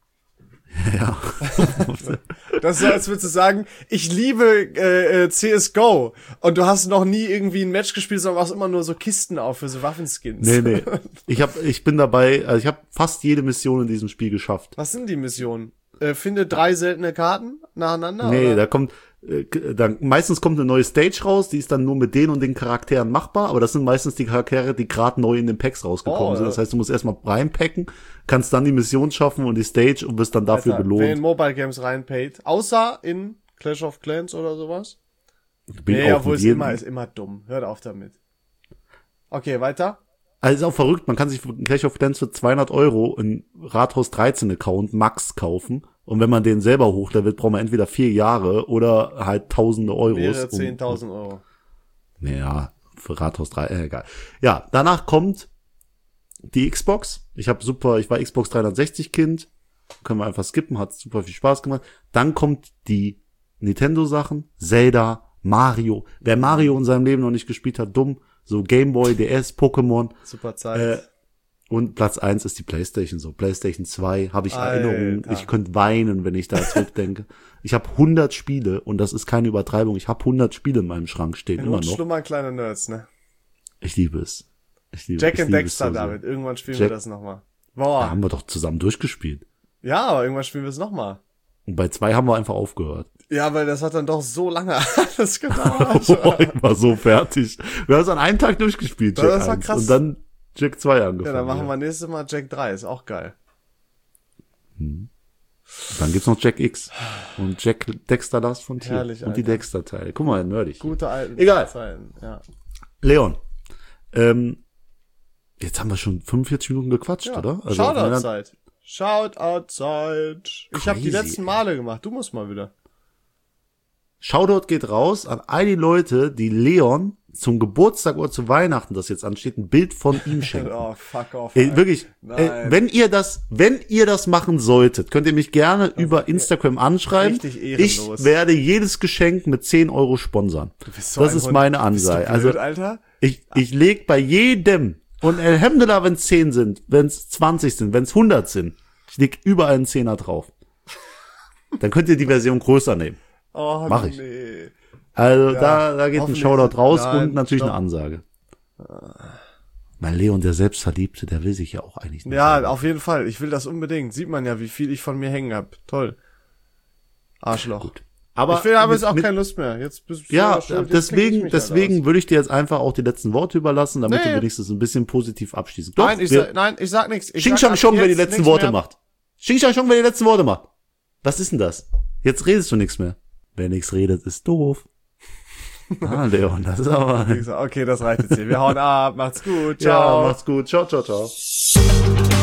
Ja. Das ist so, als würdest du sagen, ich liebe CSGO und du hast noch nie irgendwie ein Match gespielt, sondern machst immer nur so Kisten auf für so Waffenskins. Nee. Ich bin dabei, also ich habe fast jede Mission in diesem Spiel geschafft. Was sind die Missionen? Finde 3 seltene Karten nacheinander? Nee, oder? da kommt, meistens kommt eine neue Stage raus, die ist dann nur mit den und den Charakteren machbar, aber das sind meistens die Charaktere, die gerade neu in den Packs rausgekommen sind. Das heißt, du musst erstmal reinpacken, kannst dann die Mission schaffen und die Stage und wirst dann dafür Alter, belohnt. wer in Mobile Games reinpaid, außer in Clash of Clans oder sowas? Bin Nee, auch obwohl mit es jedem- ist immer dumm. Hört auf damit. Okay, weiter. Also ist auch verrückt, man kann sich Clash of Clans für 200 € einen Rathaus 13 Account Max kaufen. Und wenn man den selber hochlevelt, braucht man entweder 4 Jahre oder halt tausende Euros. Mehrere 10.000 Euro. Naja, für Rathaus 3, egal. Ja, danach kommt die Xbox. Ich war Xbox 360 Kind. Können wir einfach skippen, hat super viel Spaß gemacht. Dann kommt die Nintendo-Sachen. Zelda, Mario. Wer Mario in seinem Leben noch nicht gespielt hat, dumm. So Game Boy, DS, Pokémon. Super Zeit. Und Platz 1 ist die PlayStation so. PlayStation 2 habe ich Alter. Erinnerungen. Ich könnte weinen, wenn ich da zurückdenke. Ich habe 100 Spiele und das ist keine Übertreibung. Ich habe 100 Spiele in meinem Schrank stehen, In immer uns noch. schlummern kleine Nerds, ne? Ich liebe es. Jack ich and liebe es Dexter, so sehr. David. Irgendwann spielen Jack- wir das nochmal. Da Boah. haben wir doch zusammen durchgespielt. Ja, aber irgendwann spielen wir es nochmal. Und bei 2 haben wir einfach aufgehört. Ja, weil das hat dann doch so lange alles gedauert. Ich war so fertig. Wir haben es an einem Tag durchgespielt, Jack Das war 1. krass. Und dann Jack 2 angefangen. Ja, dann machen wir nächstes Mal Jack 3. Ist auch geil. Dann gibt's noch Jack X. Und Jack Dexter Last Frontier. Herrlich, und die Alter. Dexter-Teile. Guck mal, nerdig. Gute alten Egal. Zeiten. Ja. Leon, jetzt haben wir schon 45 Minuten gequatscht, oder? Shoutout-Zeit. Shoutout-Zeit. Ich habe die Crazy, letzten Male gemacht. Du musst mal wieder. Shoutout geht raus an all die Leute, die Leon zum Geburtstag oder zu Weihnachten, das jetzt ansteht, ein Bild von ihm schenken. Oh, fuck off. Ey, wirklich, Nein. wenn ihr das machen solltet, könnt ihr mich gerne über Instagram anschreiben. richtig Ich ehrenlos. werde jedes Geschenk mit 10 € sponsern. bist so Das ein ist Hund. meine Bist du Ansage. blöd, Also Alter? ich leg bei jedem, und Alhamdulillah, wenn es 10 sind, wenn es 20 sind, wenn es 100 sind, ich leg überall einen 10er drauf. Dann könnt ihr die Version größer nehmen. Oh, Mach ich. nee. Also Ja, da geht ein hoffentlich Shoutout sind- raus Nein, und natürlich stopp. eine Ansage. Weil Leon, der Selbstverliebte, der will sich ja auch eigentlich nicht. Ja, auf jeden Fall. Ich will das unbedingt. Sieht man ja, wie viel ich von mir hängen hab. Toll. Arschloch. Gut. Aber Ich habe jetzt auch mit- keine Lust mehr. Jetzt bist du Ja, selber schuld. Jetzt klinke ich mich halt deswegen aus. würde ich dir jetzt einfach auch die letzten Worte überlassen, damit Nee. du wenigstens ein bisschen positiv abschließt. Doch, Nein, ich sag nichts. Ich Xing sag Shang ab Chong, wer die jetzt letzten nichts Worte mehr. macht. Xing Shang Chong, wer die letzten Worte macht. Was ist denn das? Jetzt redest du nichts mehr. Wer nichts redet, ist doof. Leon, das ist aber... Okay, das reicht jetzt hier. Wir hauen ab. Macht's gut. Ja, Ciao. macht's gut. Ciao, ciao, ciao.